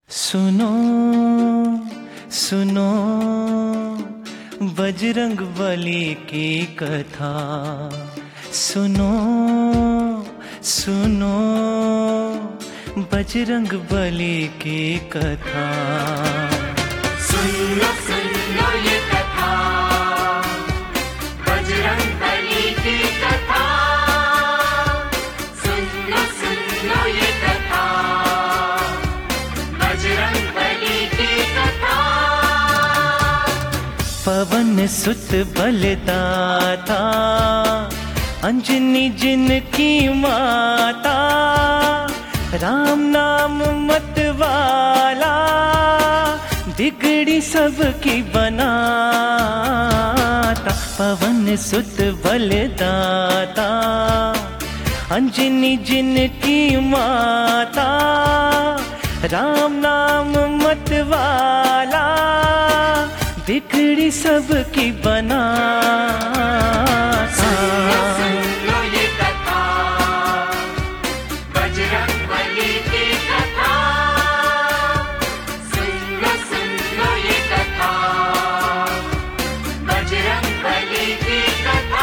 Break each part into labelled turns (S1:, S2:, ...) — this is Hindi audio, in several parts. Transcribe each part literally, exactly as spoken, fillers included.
S1: सुनो सुनो बजरंग बली की कथा। सुनो सुनो बजरंग बली की कथा।
S2: सुन लो सुन लो ये कथा, बजरंग बली की कथा। सुन लो सुन लो ये कथा, बजरंग बली की कथा।
S1: पवन सुत बलदाता, अंजनी जिनकी माता, राम नाम मत वाला, बिगड़ी सबकी बनाता। पवन सुत बलदाता, अंजनी जिनकी माता, राम नाम मत वाला, बिगड़ी सबकी बनाता।
S2: सुन लो ये कथा, बजरंग बली की कथा। सुन लो सुन लो ये कथा, बजरंग बली की कथा।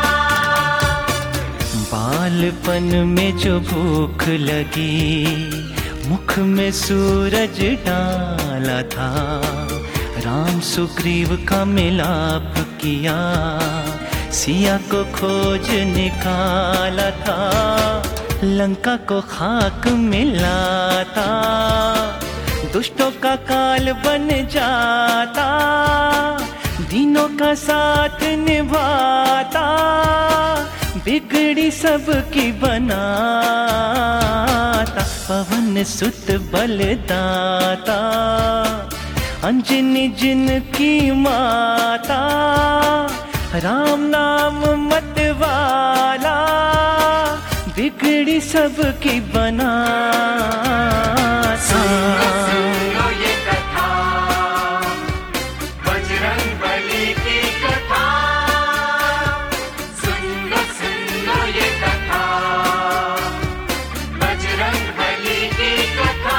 S1: बालपन में जो भूख लगी, मुख में सूरज डाला था, राम सुग्रीव का मिलाप किया, सिया को खोज निकाला था, लंका को खाक मिलाता, दुष्टों का काल बन जाता, दीनों का साथ निभाता, बिगड़ी सबकी बनाता। पवन सुत बलदाता, अंजनी जिनकी माता, राम नाम मत वाला, बिगड़ी सबकी बनाता।
S2: सुन लो ये कथा, बजरंग बली की कथा। सुन लो सुन लो ये कथा, बजरंग बली की कथा।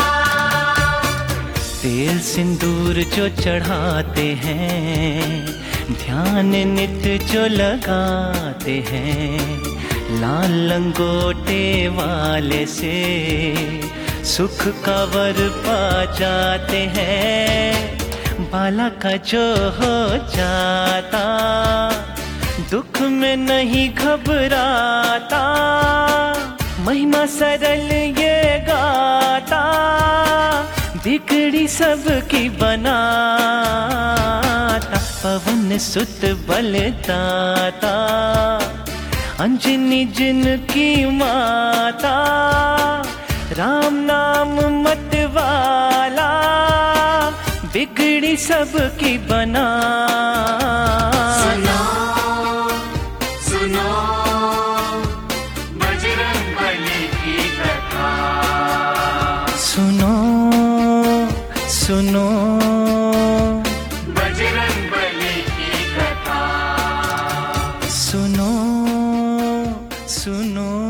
S1: तेल सिंदूर जो चढ़ाते हैं, ध्यान नित्य जो लगाते हैं, लाल लंगोटे वाले से सुख का वर पा जाते हैं। बाला का जो हो जाता, दुख में नहीं घबराता, महिमा सरल ये गाता, बिगड़ी सबकी बनाता। पवन सुत बलदाता, अंजनी जिनकी माता, राम नाम मत वाला, बिगड़ी सबकी बनाता।
S2: सुनो सुनो बजरंग बली की कथा।
S1: सुनो सुनो
S2: बजरंग बली की कथा।
S1: सुनो सुनो